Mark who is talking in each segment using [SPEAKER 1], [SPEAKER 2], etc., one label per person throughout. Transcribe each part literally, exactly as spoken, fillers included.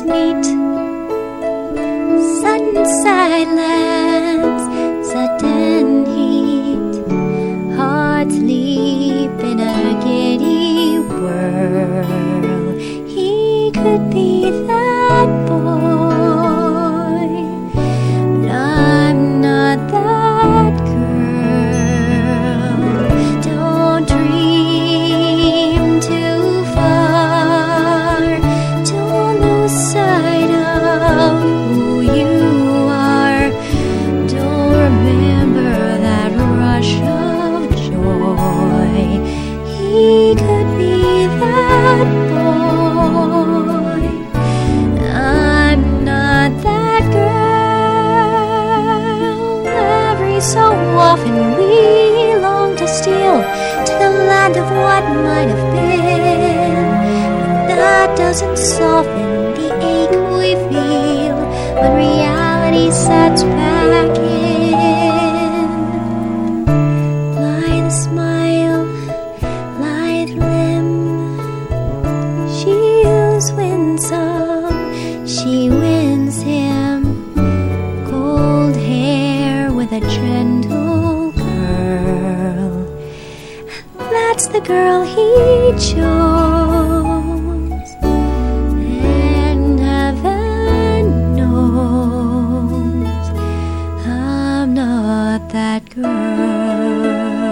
[SPEAKER 1] meet. Sudden silence, sudden heat. Hearts leap in a giddy whirl. He could be that boy, but I'm not that girl. Don't dream too far. Don't lose sight of who you are. Don't remember that rush of joy. He could be that boy. I'm not that girl. Every so often we long to steal to the land of what might have been, but that doesn't soften the ache we feel when reality sets back in. Blithe smile, lithe limb, she's winsome, she wins him. Gold hair with a gentle curl, that's the girl he chose. And heaven knows I'm not that girl.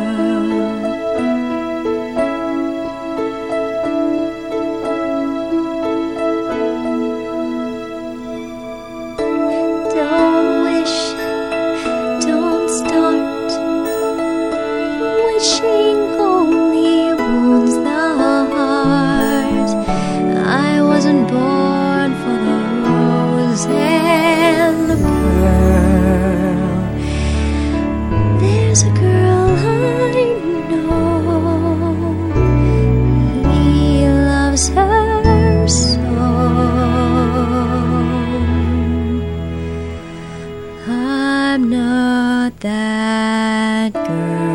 [SPEAKER 1] Don't wish, don't start wishing. Only wounds the heart. I wasn't born for the rose and the pearl. There's a girl I know, he loves her so. I'm not that girl.